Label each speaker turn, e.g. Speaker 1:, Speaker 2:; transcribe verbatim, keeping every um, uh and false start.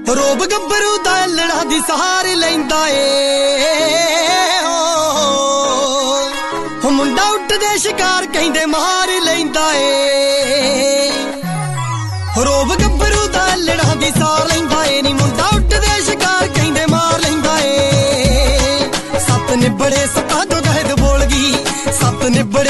Speaker 1: ਰੋਬ ਗੱਭਰੂ ਦਾ ਲੜਾ ਦੀ ਸਹਾਰ ਲੈਂਦਾ ਏ ਹੋ ਮੁੰਡਾ ਉੱਠਦੇ ਸ਼ਿਕਾਰ ਕਹਿੰਦੇ ਮਾਰ ਲੈਂਦਾ ਏ ਰੋਬ ਗੱਭਰੂ ਦਾ ਲੜਾ ਦੀ ਸਹਾਰ ਲੈਂਦਾ ਏ ਨੀ ਮੁੰਡਾ ਉੱਠਦੇ ਸ਼ਿਕਾਰ ਕਹਿੰਦੇ ਮਾਰ ਲੈਂਦਾ ਏ ਸੱਤ ਨਿਬੜੇ ਸੱਤਾਂ ਤੋਂ ਗਹਿਦ ਬੋਲ ਗਈ ਸੱਤ ਨਿਬੜੇ